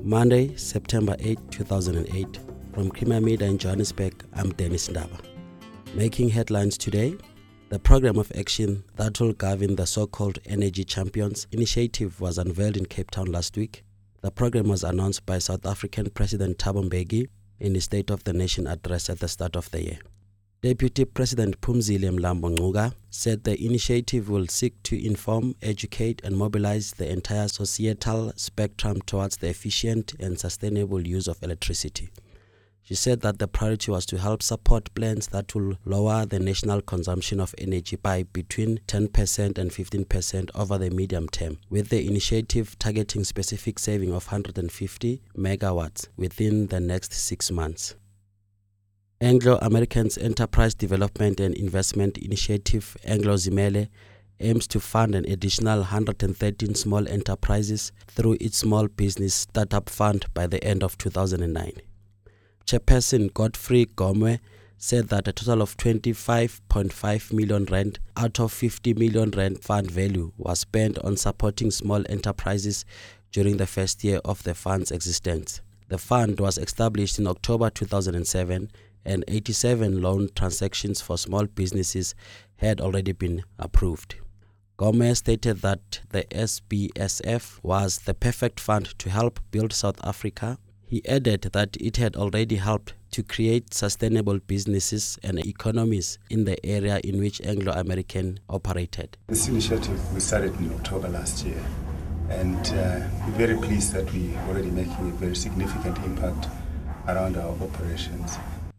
Monday, September 8, 2008. From Creamer Media in Johannesburg, I'm Dennis Ndaba. Making headlines today, the program of action that will govern the so-called Energy Champions initiative was unveiled in Cape Town last week. The program was announced by South African President Thabo Mbeki in his State of the Nation address at the start of the year. Deputy President Phumzile Mlambo Ngcuka said the initiative will seek to inform, educate and mobilize the entire societal spectrum towards the efficient and sustainable use of electricity. She said that the priority was to help support plans that will lower the national consumption of energy by between 10% and 15% over the medium term, with the initiative targeting specific saving of 150 megawatts within the next 6 months. Anglo American's Enterprise Development and Investment Initiative, Anglo-Zimele, aims to fund an additional 113 small enterprises through its Small Business Startup Fund by the end of 2009. Chairperson Godfrey Gomwe said that a total of 25.5 million rand out of 50 million rand fund value was spent on supporting small enterprises during the first year of the fund's existence. The fund was established in October 2007 and 87 loan transactions for small businesses had already been approved. Gomez stated that the SBSF was the perfect fund to help build South Africa. He added that it had already helped to create sustainable businesses and economies in the area in which Anglo American operated. This initiative we started in October last year, and we're very pleased that we're already making a very significant impact around our operations.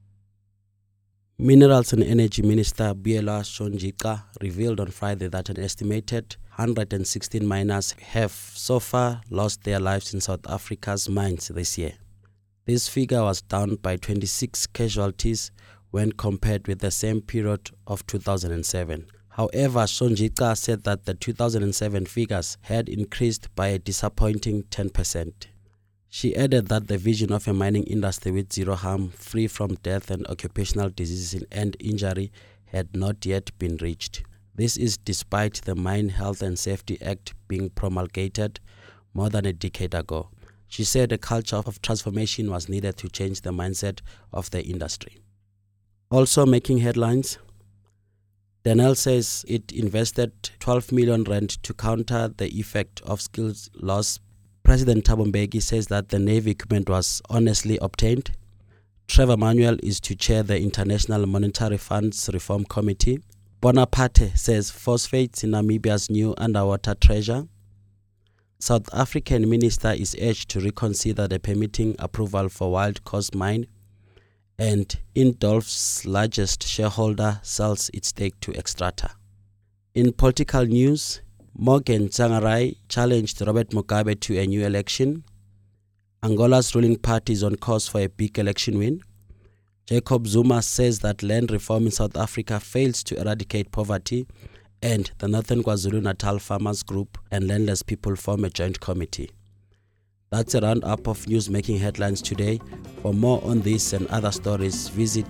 Minerals and Energy Minister Buyelwa Sonjika revealed on Friday that an estimated 116 miners have so far lost their lives in South Africa's mines this year. This figure was down by 26 casualties when compared with the same period of 2007. However, Sonjika said that the 2007 figures had increased by a disappointing 10%. She added that the vision of a mining industry with zero harm, free from death and occupational diseases and injury had not yet been reached. This is despite the Mine Health and Safety Act being promulgated more than a decade ago. She said a culture of transformation was needed to change the mindset of the industry. Also making headlines, Denel says it invested 12 million rand to counter the effect of skills loss. President Thabo Mbeki says that the Navy equipment was honestly obtained. Trevor Manuel is to chair the International Monetary Fund's Reform Committee. Bonaparte says phosphates in Namibia's new underwater treasure. South African minister is urged to reconsider the permitting approval for Wild Coast Mine. And Indolph's largest shareholder sells its stake to Xstrata. In political news, Morgan Tsvangirai challenged Robert Mugabe to a new election. Angola's ruling party is on course for a big election win. Jacob Zuma says that land reform in South Africa fails to eradicate poverty, and the Northern KwaZulu-Natal Farmers Group and Landless People form a joint committee. That's a roundup of news making headlines today. For more on this and other stories, visit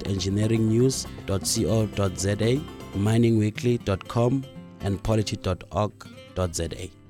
engineeringnews.co.za, miningweekly.com and polity.org.za.